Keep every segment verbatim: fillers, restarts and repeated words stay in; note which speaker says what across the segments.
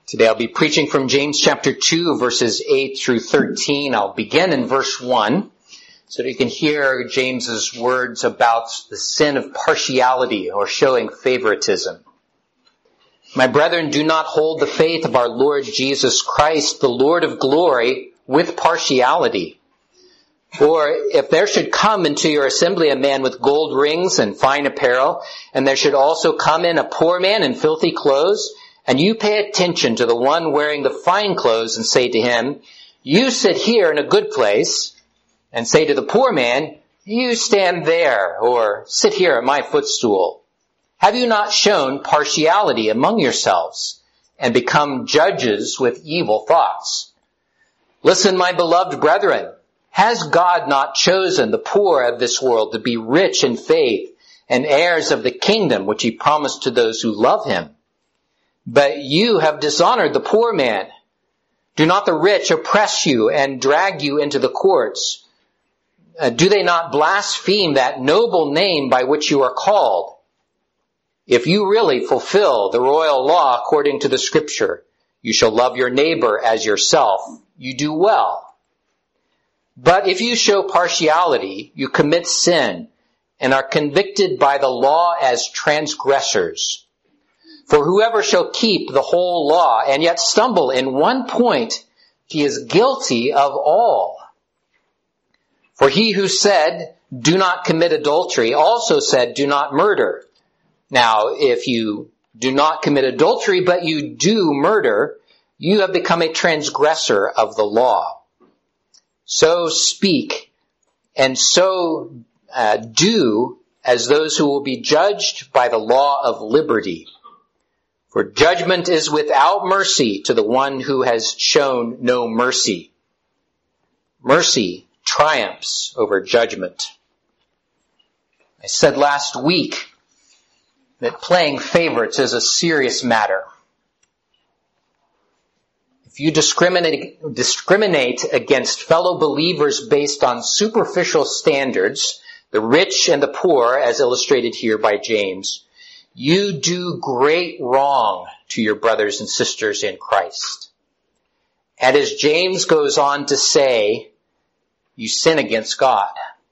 Speaker 1: Today I'll be preaching from James chapter two, verses eight through thirteen. I'll begin in verse one so that you can hear James's words about the sin of partiality or showing favoritism. My brethren, do not hold the faith of our Lord Jesus Christ, the Lord of glory, with partiality. For if there should come into your assembly a man with gold rings and fine apparel, and there should also come in a poor man in filthy clothes, and you pay attention to the one wearing the fine clothes and say to him, you sit here in a good place, and say to the poor man, you stand there, or sit here at my footstool. Have you not shown partiality among yourselves, and become judges with evil thoughts? Listen, my beloved brethren, has God not chosen the poor of this world to be rich in faith and heirs of the kingdom which he promised to those who love him? But you have dishonored the poor man. Do not the rich oppress you and drag you into the courts? Uh, do they not blaspheme that noble name by which you are called? If you really fulfill the royal law according to the scripture, you shall love your neighbor as yourself, you do well. But if you show partiality, you commit sin and are convicted by the law as transgressors. For whoever shall keep the whole law and yet stumble in one point, he is guilty of all. For he who said, do not commit adultery, also said, do not murder. Now, if you do not commit adultery, but you do murder, you have become a transgressor of the law. So speak and so uh, do as those who will be judged by the law of liberty. For judgment is without mercy to the one who has shown no mercy. Mercy triumphs over judgment. I said last week that playing favorites is a serious matter. If you discriminate, discriminate against fellow believers based on superficial standards, the rich and the poor, as illustrated here by James, you do great wrong to your brothers and sisters in Christ. And as James goes on to say, you sin against God.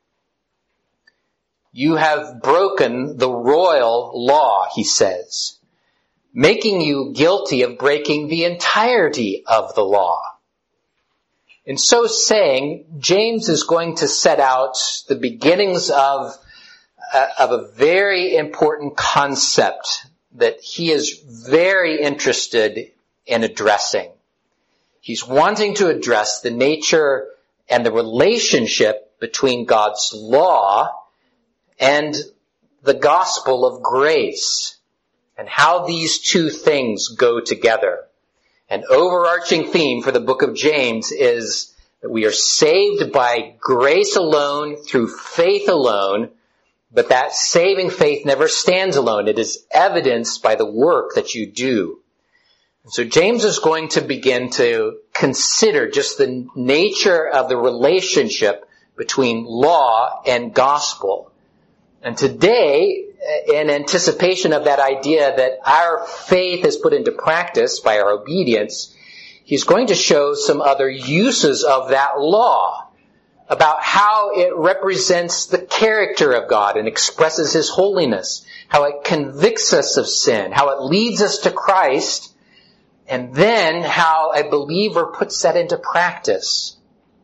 Speaker 1: You have broken the royal law, he says, making you guilty of breaking the entirety of the law. In so saying, James is going to set out the beginnings of of a very important concept that he is very interested in addressing. He's wanting to address the nature and the relationship between God's law and the gospel of grace, and how these two things go together. An overarching theme for the book of James is that we are saved by grace alone, through faith alone, but that saving faith never stands alone. It is evidenced by the work that you do. And so James is going to begin to consider just the nature of the relationship between law and gospel. And today, in anticipation of that idea that our faith is put into practice by our obedience, he's going to show some other uses of that law, about how it represents the character of God and expresses his holiness, how it convicts us of sin, how it leads us to Christ, and then how a believer puts that into practice.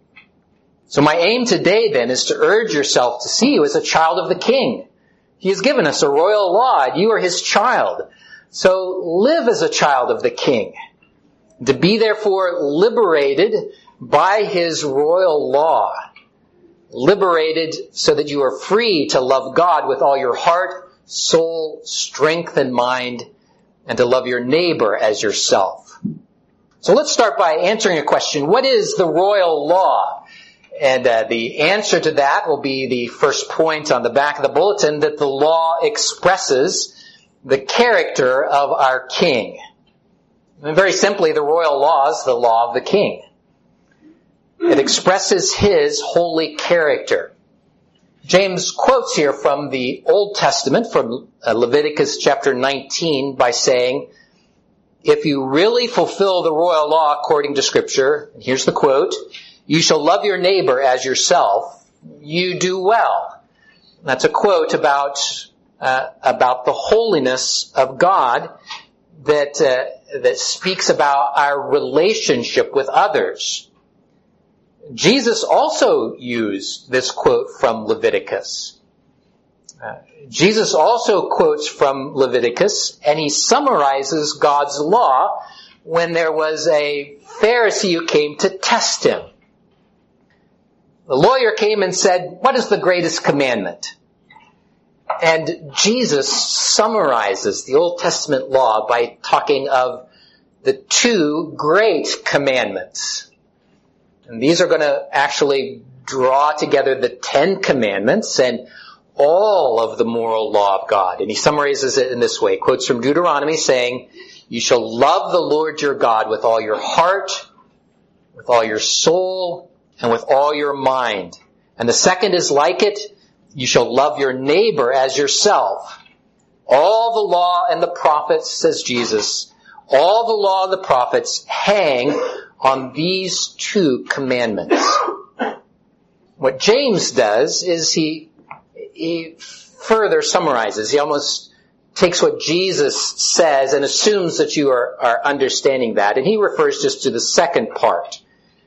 Speaker 1: So my aim today then is to urge yourself to see you as a child of the King. He has given us a royal law, and you are his child. So live as a child of the King. To be therefore liberated by his royal law. Liberated so that you are free to love God with all your heart, soul, strength, and mind, and to love your neighbor as yourself. So let's start by answering a question. What is the royal law? And uh, the answer to that will be the first point on the back of the bulletin, that the law expresses the character of our king. And very simply, the royal law is the law of the king. It expresses his holy character. James quotes here from the Old Testament, from Leviticus chapter nineteen, by saying, if you really fulfill the royal law according to Scripture, and here's the quote, you shall love your neighbor as yourself, you do well. That's a quote about uh, about the holiness of God that uh, that speaks about our relationship with others. Jesus also used this quote from Leviticus. Uh, Jesus also quotes from Leviticus, and he summarizes God's law when there was a Pharisee who came to test him. The lawyer came and said, "What is the greatest commandment?" And Jesus summarizes the Old Testament law by talking of the two great commandments. And these are going to actually draw together the Ten Commandments and all of the moral law of God. And he summarizes it in this way, quotes from Deuteronomy saying, you shall love the Lord your God with all your heart, with all your soul, and with all your mind. And the second is like it, you shall love your neighbor as yourself. All the law and the prophets, says Jesus, all the law and the prophets hang on these two commandments. What James does is he, he further summarizes. He almost takes what Jesus says and assumes that you are, are understanding that. And he refers just to the second part.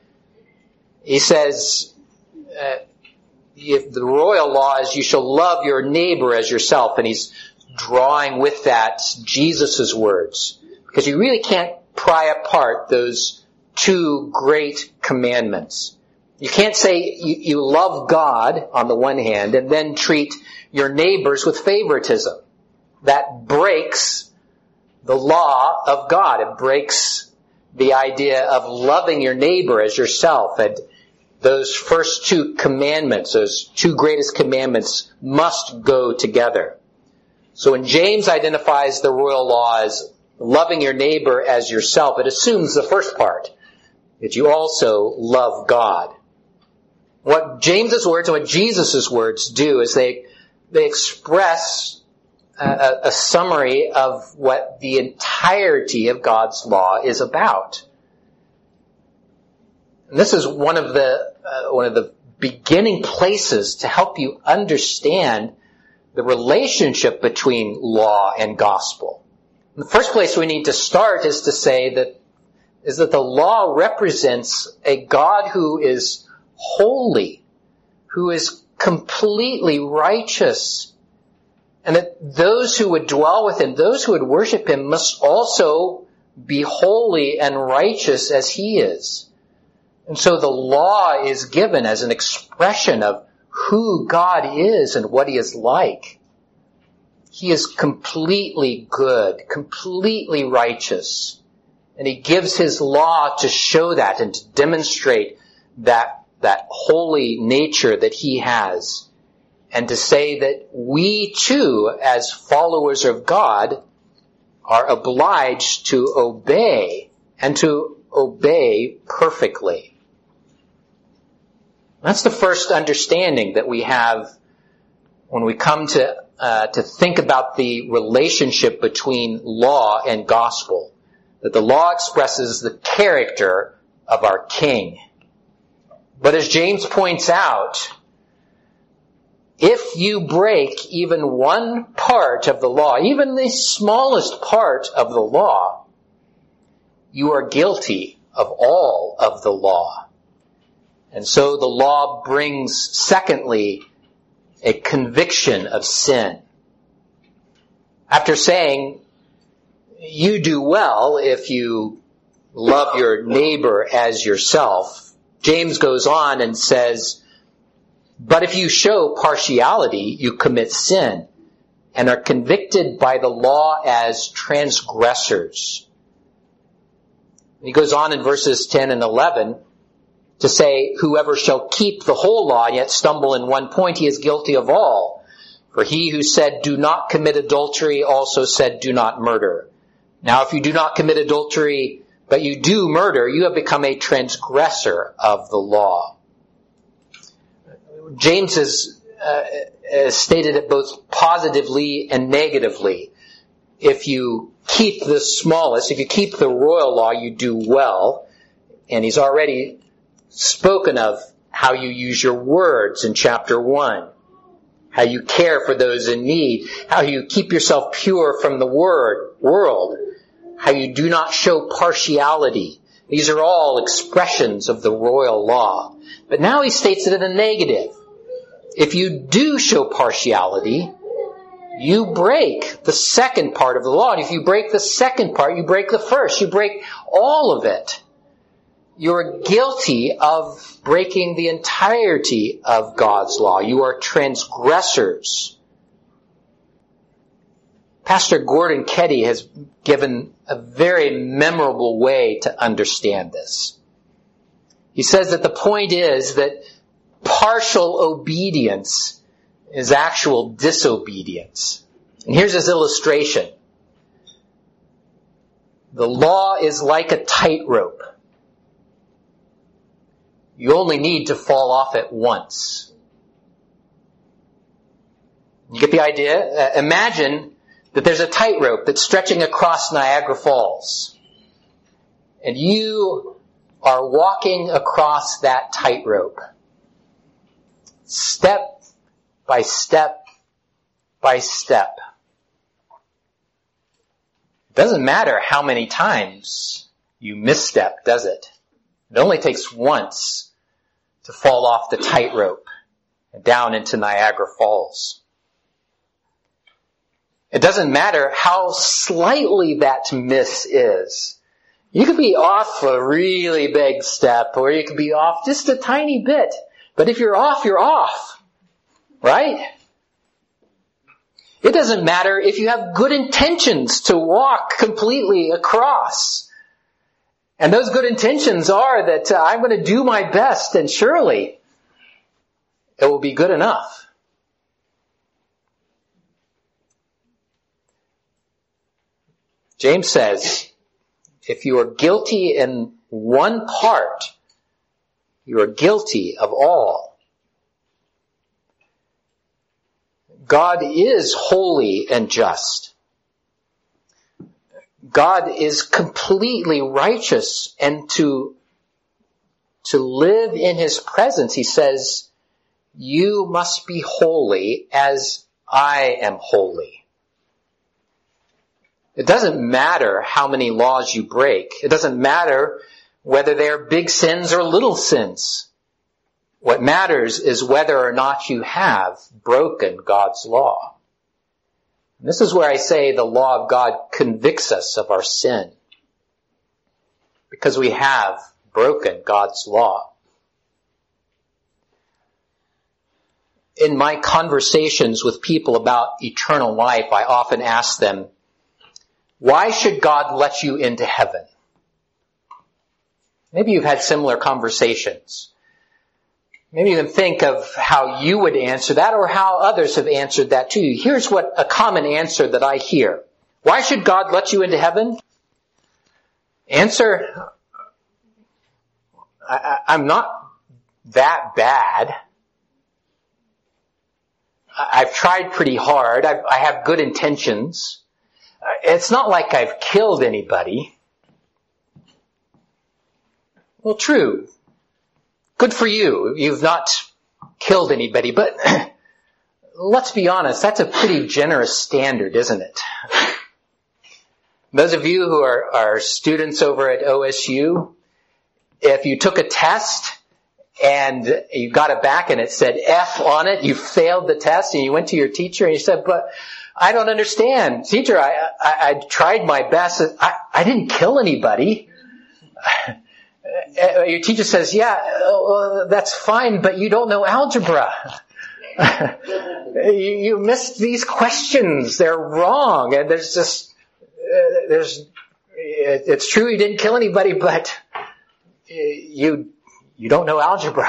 Speaker 1: He says, uh, if the royal law is you shall love your neighbor as yourself. And he's drawing with that Jesus' words. Because you really can't pry apart those two great commandments. You can't say you, you love God on the one hand and then treat your neighbors with favoritism. That breaks the law of God. It breaks the idea of loving your neighbor as yourself. And those first two commandments, those two greatest commandments, must go together. So when James identifies the royal law as loving your neighbor as yourself, it assumes the first part, that you also love God. What James's words and what Jesus' words do is they they express a, a summary of what the entirety of God's law is about. And this is one of the uh, one of the beginning places to help you understand the relationship between law and gospel. In the first place we need to start is to say that is that the law represents a God who is holy, who is completely righteous, and that those who would dwell with him, those who would worship him, must also be holy and righteous as he is. And so the law is given as an expression of who God is and what he is like. He is completely good, completely righteous. And he gives his law to show that and to demonstrate that, that holy nature that he has. And to say that we too, as followers of God, are obliged to obey and to obey perfectly. That's the first understanding that we have when we come to uh, to think about the relationship between law and gospel. That the law expresses the character of our King. But as James points out, if you break even one part of the law, even the smallest part of the law, you are guilty of all of the law. And so the law brings, secondly, a conviction of sin. After saying, you do well if you love your neighbor as yourself, James goes on and says, but if you show partiality, you commit sin and are convicted by the law as transgressors. He goes on in verses ten and eleven to say, whoever shall keep the whole law and yet stumble in one point, he is guilty of all. For he who said, do not commit adultery, also said, do not murder. Now, if you do not commit adultery, but you do murder, you have become a transgressor of the law. James has, uh, has stated it both positively and negatively. If you keep the smallest, if you keep the royal law, you do well. And he's already spoken of how you use your words in chapter one. How you care for those in need. How you keep yourself pure from the word, world. How you do not show partiality. These are all expressions of the royal law. But now he states it in a negative. If you do show partiality, you break the second part of the law. And if you break the second part, you break the first. You break all of it. You're guilty of breaking the entirety of God's law. You are transgressors. Pastor Gordon Keddy has given a very memorable way to understand this. He says that the point is that partial obedience is actual disobedience. And here's his illustration. The law is like a tightrope. You only need to fall off it once. You get the idea? Uh, imagine that there's a tightrope that's stretching across Niagara Falls. And you are walking across that tightrope. Step by step by step. It doesn't matter how many times you misstep, does it? It only takes once to fall off the tightrope and down into Niagara Falls. It doesn't matter how slightly that miss is. You could be off a really big step, or you could be off just a tiny bit. But if you're off, you're off. Right? It doesn't matter if you have good intentions to walk completely across. And those good intentions are that uh, I'm going to do my best, and surely it will be good enough. James says, if you are guilty in one part, you are guilty of all. God is holy and just. God is completely righteous, and to, to live in His presence, He says, you must be holy as I am holy. It doesn't matter how many laws you break. It doesn't matter whether they are big sins or little sins. What matters is whether or not you have broken God's law. And this is where I say the law of God convicts us of our sin, because we have broken God's law. In my conversations with people about eternal life, I often ask them, why should God let you into heaven? Maybe you've had similar conversations. Maybe you can think of how you would answer that, or how others have answered that to you. Here's what a common answer that I hear. Why should God let you into heaven? Answer, I, I'm not that bad. I've tried pretty hard. I've, I have good intentions. It's not like I've killed anybody. Well, true. Good for you. You've not killed anybody, but let's be honest, that's a pretty generous standard, isn't it? Those of you who are, are students over at O S U, if you took a test and you got it back and it said F on it, you failed the test, and you went to your teacher and you said, but I don't understand. Teacher, I, I, I tried my best. I, I didn't kill anybody. Your teacher says, yeah, uh, that's fine, but you don't know algebra. you, you missed these questions. They're wrong. And there's just, uh, there's, it, it's true you didn't kill anybody, but you, you don't know algebra.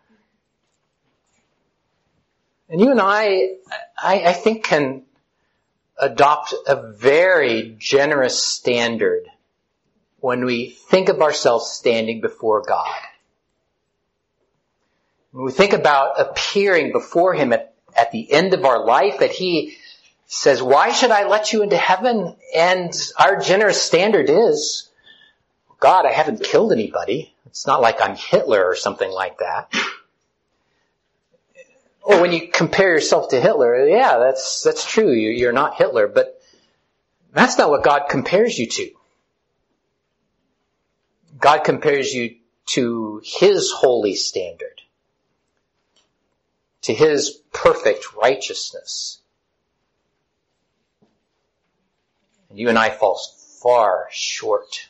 Speaker 1: And you and I, I, I think can adopt a very generous standard when we think of ourselves standing before God. When we think about appearing before Him at, at the end of our life, that He says, why should I let you into heaven? And our generous standard is, God, I haven't killed anybody. It's not like I'm Hitler or something like that. Or when you compare yourself to Hitler, yeah, that's that's true. You're not Hitler, but that's not what God compares you to. God compares you to His holy standard, to His perfect righteousness. And you and I fall far short.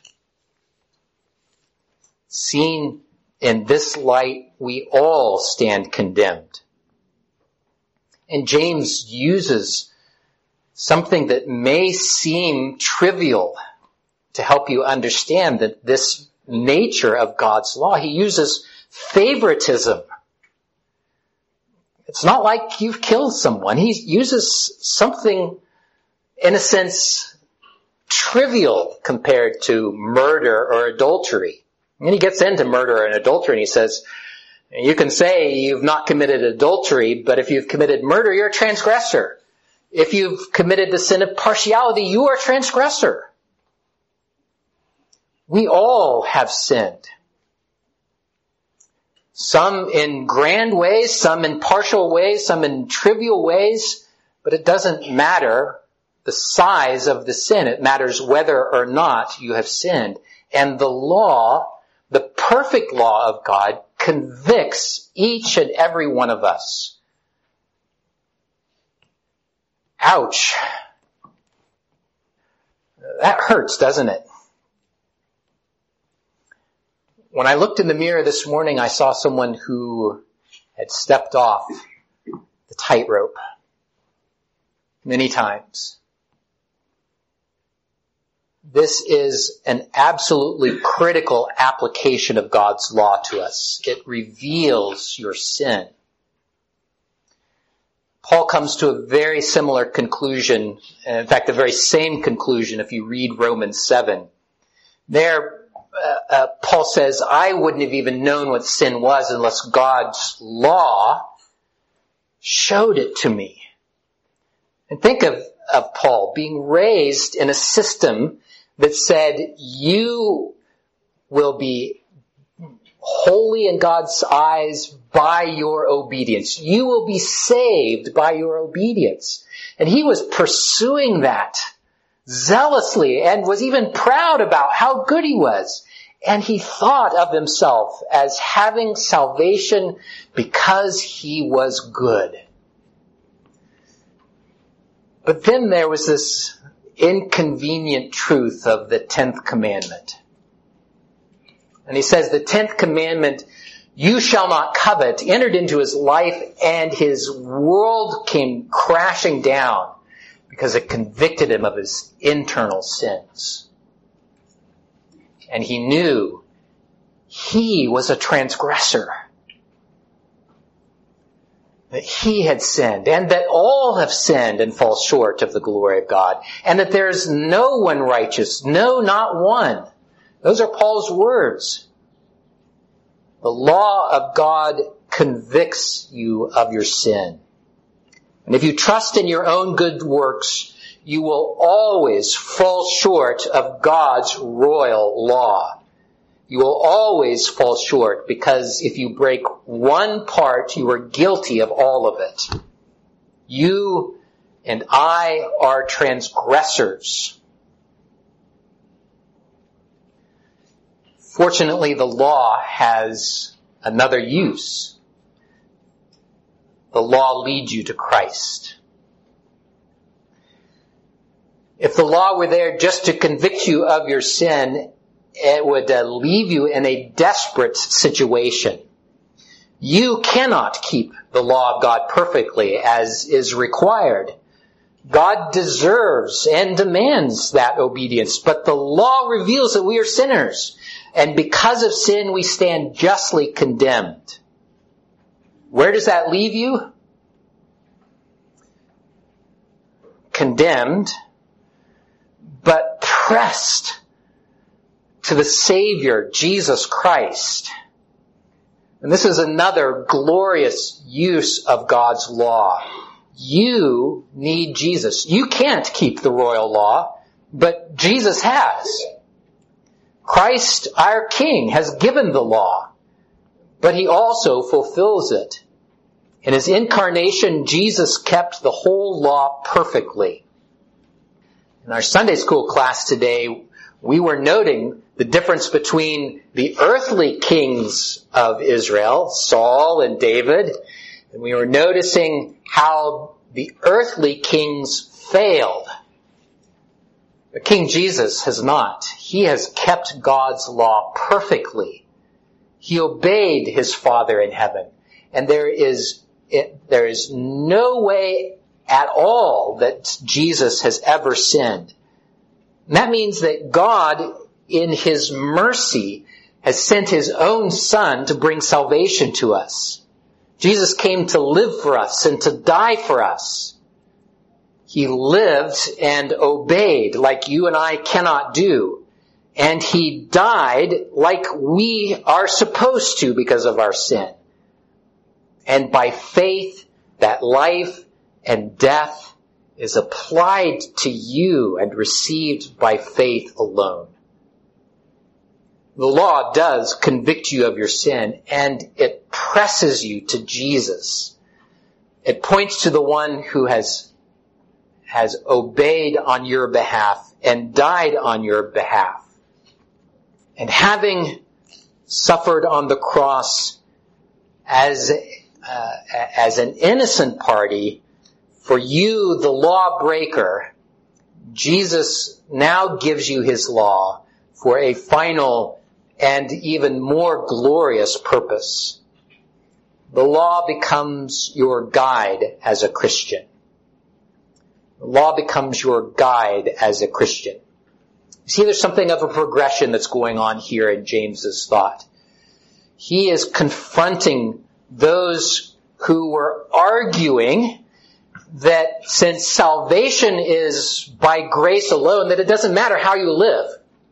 Speaker 1: Seen in this light, we all stand condemned. And James uses something that may seem trivial to help you understand that this nature of God's law. He uses favoritism. It's not like you've killed someone. He uses something, in a sense, trivial compared to murder or adultery. And he gets into murder and adultery and he says, you can say you've not committed adultery, but if you've committed murder, you're a transgressor. If you've committed the sin of partiality, you are a transgressor. We all have sinned. Some in grand ways, some in partial ways, some in trivial ways, but it doesn't matter the size of the sin. It matters whether or not you have sinned. And the law, the perfect law of God, convicts each and every one of us. Ouch. That hurts, doesn't it? When I looked in the mirror this morning, I saw someone who had stepped off the tightrope many times. This is an absolutely critical application of God's law to us. It reveals your sin. Paul comes to a very similar conclusion, in fact, the very same conclusion if you read Romans seven. There, uh, uh, Paul says, I wouldn't have even known what sin was unless God's law showed it to me. And think of, of Paul being raised in a system that said, you will be holy in God's eyes by your obedience. You will be saved by your obedience. And he was pursuing that zealously and was even proud about how good he was. And he thought of himself as having salvation because he was good. But then there was this inconvenient truth of the tenth commandment. And he says the tenth commandment, you shall not covet, entered into his life and his world came crashing down because it convicted him of his internal sins. And he knew he was a transgressor. That he had sinned and that all have sinned and fall short of the glory of God. And that there is no one righteous, no, not one. Those are Paul's words. The law of God convicts you of your sin. And if you trust in your own good works, you will always fall short of God's royal law. You will always fall short because if you break one part, you are guilty of all of it. You and I are transgressors. Fortunately, the law has another use. The law leads you to Christ. If the law were there just to convict you of your sin, it would uh, leave you in a desperate situation. You cannot keep the law of God perfectly as is required. God deserves and demands that obedience, but the law reveals that we are sinners. And because of sin, we stand justly condemned. Where does that leave you? Condemned, but pressed to the Savior, Jesus Christ. And this is another glorious use of God's law. You need Jesus. You can't keep the royal law, but Jesus has. Christ, our King, has given the law, but he also fulfills it. In his incarnation, Jesus kept the whole law perfectly. In our Sunday school class today, we were noting the difference between the earthly kings of Israel, Saul and David, and we were noticing how the earthly kings failed. But King Jesus has not. He has kept God's law perfectly. He obeyed his Father in heaven. And there is, it, there is no way at all that Jesus has ever sinned. And that means that God, in his mercy, has sent his own Son to bring salvation to us. Jesus came to live for us and to die for us. He lived and obeyed like you and I cannot do. And he died like we are supposed to because of our sin. And by faith, that life and death is applied to you and received by faith alone. The law does convict you of your sin, and it presses you to Jesus. It points to the one who has, has obeyed on your behalf and died on your behalf. And having suffered on the cross as, uh, as an innocent party, for you, the lawbreaker, Jesus now gives you his law for a final and even more glorious purpose. The law becomes your guide as a Christian. The law becomes your guide as a Christian. You see, there's something of a progression that's going on here in James's thought. He is confronting those who were arguing that since salvation is by grace alone, that it doesn't matter how you live.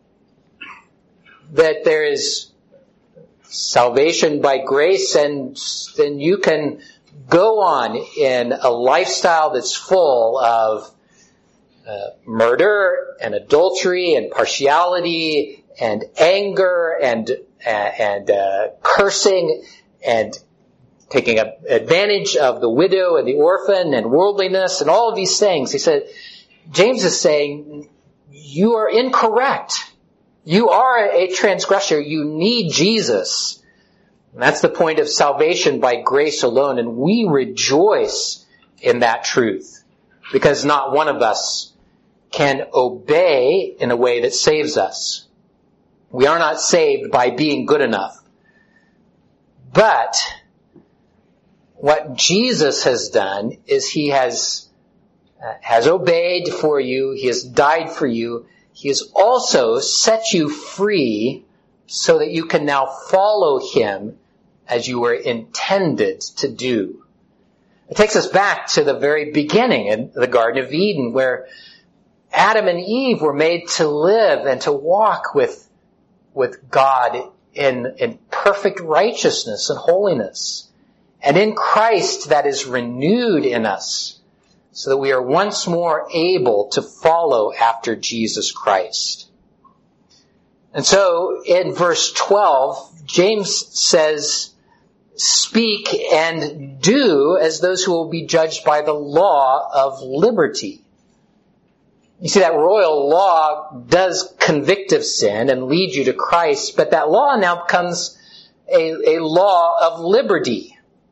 Speaker 1: That there is salvation by grace, and then you can go on in a lifestyle that's full of uh, murder and adultery and partiality and anger and uh, and uh, cursing and taking advantage of the widow and the orphan and worldliness and all of these things. He said, James is saying, you are incorrect. You are a transgressor. You need Jesus. And that's the point of salvation by grace alone. And we rejoice in that truth because not one of us can obey in a way that saves us. We are not saved by being good enough. But what Jesus has done is he has, uh, has obeyed for you. He has died for you. He has also set you free so that you can now follow him as you were intended to do. It takes us back to the very beginning in the Garden of Eden, where Adam and Eve were made to live and to walk with, with God in, in perfect righteousness and holiness. And in Christ that is renewed in us, so that we are once more able to follow after Jesus Christ. And so in verse twelve, James says, speak and do as those who will be judged by the law of liberty. You see, that royal law does convict of sin and lead you to Christ, but that law now becomes a, a law of liberty.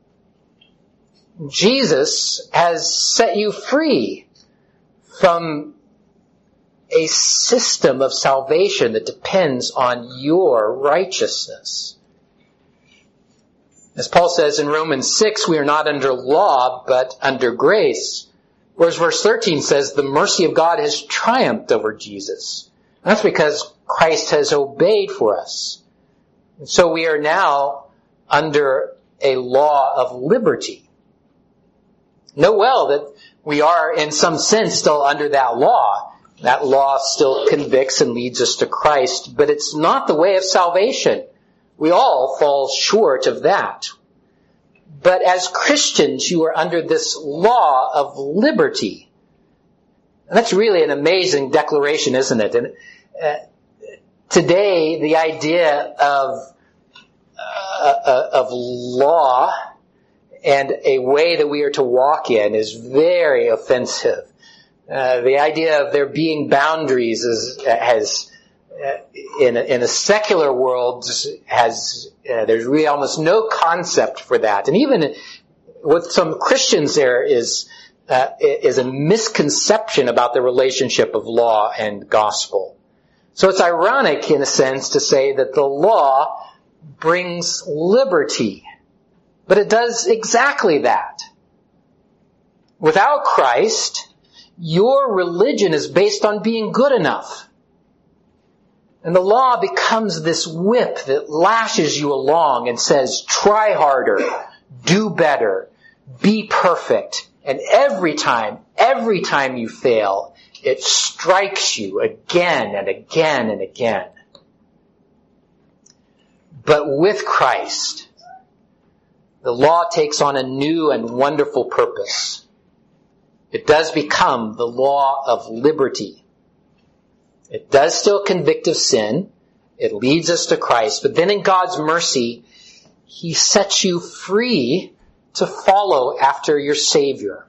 Speaker 1: Jesus has set you free from a system of salvation that depends on your righteousness. As Paul says in Romans six, we are not under law, but under grace. Whereas verse thirteen says, the mercy of God has triumphed over Jesus. And that's because Christ has obeyed for us. And so we are now under a law of liberty. Know well that we are in some sense still under that law. That law still convicts and leads us to Christ, but it's not the way of salvation. We all fall short of that. But as Christians, you are under this law of liberty. And that's really an amazing declaration, isn't it? And uh, today, the idea of uh, of law and a way that we are to walk in is very offensive. Uh, the idea of there being boundaries is, has, uh, in, a, in a secular world, has uh, there's really almost no concept for that. And even with some Christians, there is uh, is a misconception about the relationship of law and gospel. So it's ironic, in a sense, to say that the law brings liberty. But it does exactly that. Without Christ, your religion is based on being good enough. And the law becomes this whip that lashes you along and says, try harder, do better, be perfect. And every time, every time you fail, it strikes you again and again and again. But with Christ, the law takes on a new and wonderful purpose. It does become the law of liberty. It does still convict of sin. It leads us to Christ. But then in God's mercy, He sets you free to follow after your Savior.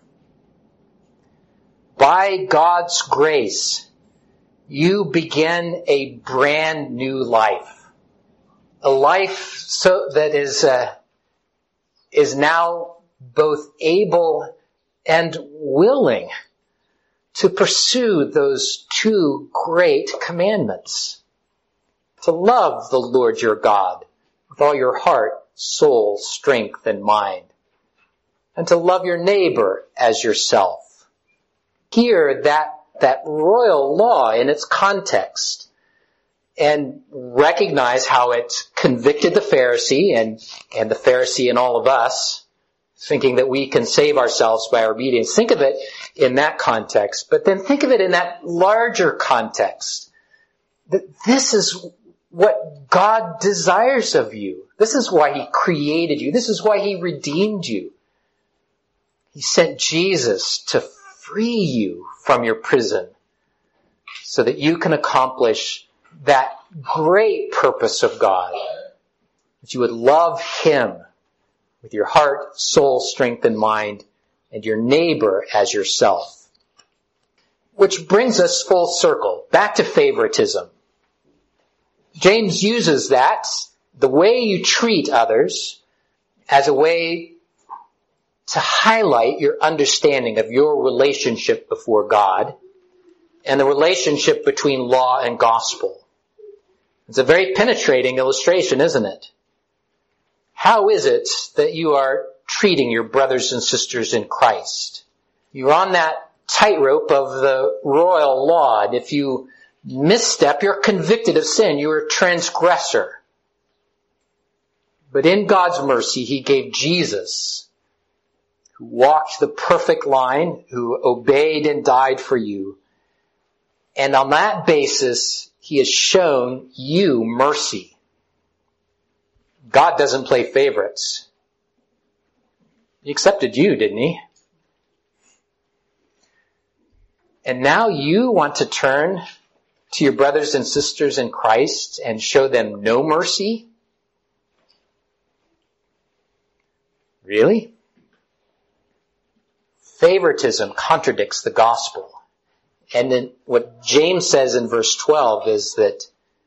Speaker 1: By God's grace, you begin a brand new life. A life so that is uh, is now both able and willing to pursue those two great commandments. To love the Lord your God with all your heart, soul, strength, and mind. And to love your neighbor as yourself. Hear that, that royal law in its context and recognize how it convicted the Pharisee and, and the Pharisee in all of us, thinking that we can save ourselves by our obedience. Think of it in that context, but then think of it in that larger context. That this is what God desires of you. This is why He created you. This is why He redeemed you. He sent Jesus to free you from your prison so that you can accomplish that great purpose of God. That you would love Him with your heart, soul, strength, and mind, and your neighbor as yourself. Which brings us full circle, back to favoritism. James uses that, the way you treat others, as a way to highlight your understanding of your relationship before God and the relationship between law and gospel. It's a very penetrating illustration, isn't it? How is it that you are treating your brothers and sisters in Christ? You're on that tightrope of the royal law, and if you misstep, you're convicted of sin. You're a transgressor. But in God's mercy, He gave Jesus, who walked the perfect line, who obeyed and died for you. And on that basis, He has shown you mercy. God doesn't play favorites. He accepted you, didn't He? And now you want to turn to your brothers and sisters in Christ and show them no mercy? Really? Favoritism contradicts the gospel. And then what James says in verse twelve is that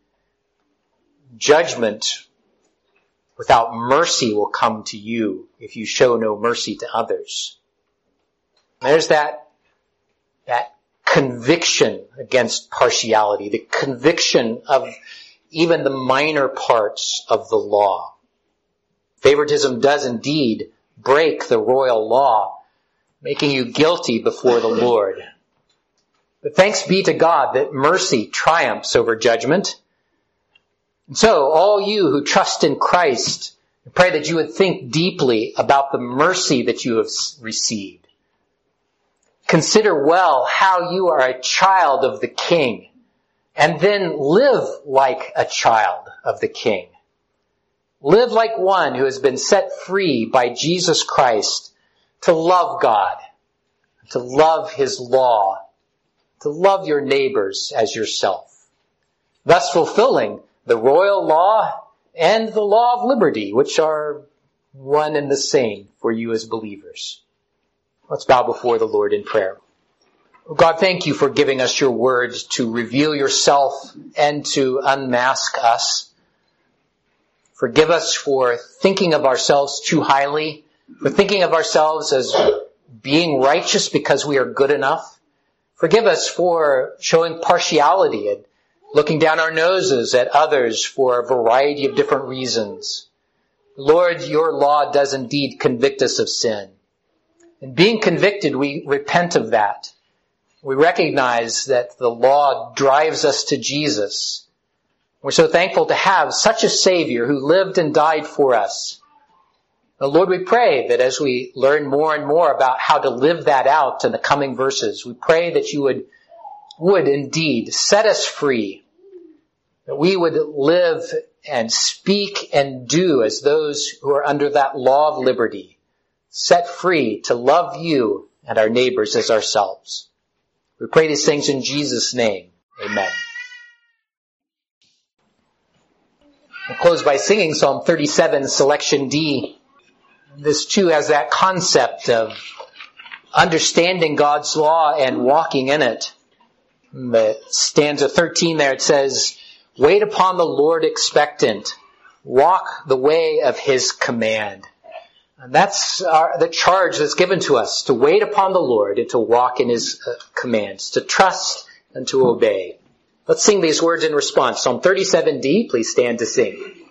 Speaker 1: judgment without mercy will come to you if you show no mercy to others. There's that, that conviction against partiality, the conviction of even the minor parts of the law. Favoritism does indeed break the royal law, making you guilty before the Lord. But thanks be to God that mercy triumphs over judgment. And so, all you who trust in Christ, I pray that you would think deeply about the mercy that you have received. Consider well how you are a child of the King, and then live like a child of the King. Live like one who has been set free by Jesus Christ to love God, to love his law, to love your neighbors as yourself, thus fulfilling the royal law and the law of liberty, which are one and the same for you as believers. Let's bow before the Lord in prayer. God, thank you for giving us your words to reveal yourself and to unmask us. Forgive us for thinking of ourselves too highly, for thinking of ourselves as being righteous because we are good enough. Forgive us for showing partiality and looking down our noses at others for a variety of different reasons. Lord, your law does indeed convict us of sin. And being convicted, we repent of that. We recognize that the law drives us to Jesus. We're so thankful to have such a Savior who lived and died for us. Now, Lord, we pray that as we learn more and more about how to live that out in the coming verses, we pray that you would, would indeed set us free, that we would live and speak and do as those who are under that law of liberty, set free to love you and our neighbors as ourselves. We pray these things in Jesus' name. Amen. We'll close by singing Psalm thirty-seven, selection D. This too has that concept of understanding God's law and walking in it. In the stanza thirteen there, it says, "Wait upon the Lord expectant, walk the way of his command." And that's our, the charge that's given to us, to wait upon the Lord and to walk in his uh, commands, to trust and to obey. Let's sing these words in response. Psalm thirty-seven D, please stand to sing.